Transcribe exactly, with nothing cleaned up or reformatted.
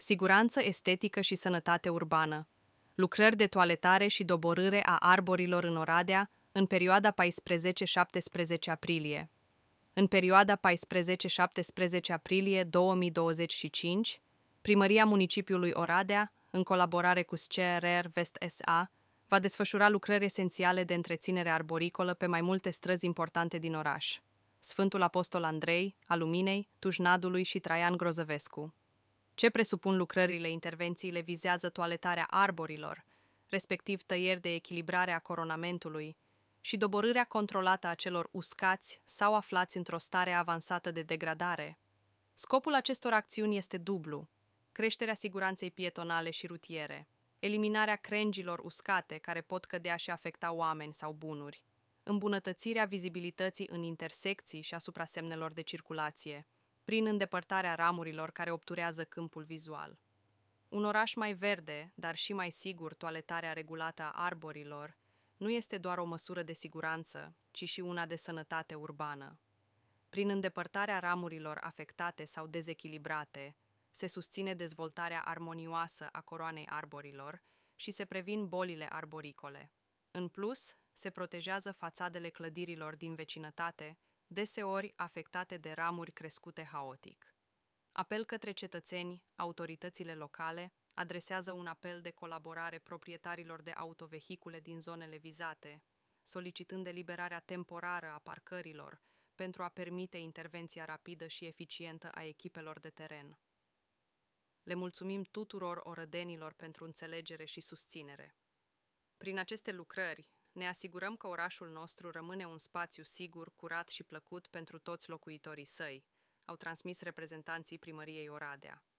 Siguranță estetică și sănătate urbană. Lucrări de toaletare și doborâre a arborilor în Oradea în perioada paisprezece șaptesprezece aprilie. În perioada paisprezece șaptesprezece aprilie două mii douăzeci și cinci, Primăria Municipiului Oradea, în colaborare cu S C R R Vest S A, va desfășura lucrări esențiale de întreținere arboricolă pe mai multe străzi importante din oraș: Sfântul Apostol Andrei, Aluminei, Tujnadului și Traian Grozăvescu. Ce presupun lucrările? Intervențiile vizează toaletarea arborilor, respectiv tăieri de echilibrare a coronamentului, și doborârea controlată a celor uscați sau aflați într-o stare avansată de degradare. Scopul acestor acțiuni este dublu: creșterea siguranței pietonale și rutiere, eliminarea crengilor uscate care pot cădea și afecta oameni sau bunuri, îmbunătățirea vizibilității în intersecții și asupra semnelor de circulație, prin îndepărtarea ramurilor care obturează câmpul vizual. Un oraș mai verde, dar și mai sigur, toaletarea regulată a arborilor, nu este doar o măsură de siguranță, ci și una de sănătate urbană. Prin îndepărtarea ramurilor afectate sau dezechilibrate, se susține dezvoltarea armonioasă a coroanei arborilor și se previn bolile arboricole. În plus, se protejează fațadele clădirilor din vecinătate, deseori afectate de ramuri crescute haotic. Apel către cetățeni, autoritățile locale adresează un apel de colaborare proprietarilor de autovehicule din zonele vizate, solicitând eliberarea temporară a parcărilor pentru a permite intervenția rapidă și eficientă a echipelor de teren. Le mulțumim tuturor orădenilor pentru înțelegere și susținere. Prin aceste lucrări, ne asigurăm că orașul nostru rămâne un spațiu sigur, curat și plăcut pentru toți locuitorii săi, au transmis reprezentanții Primăriei Oradea.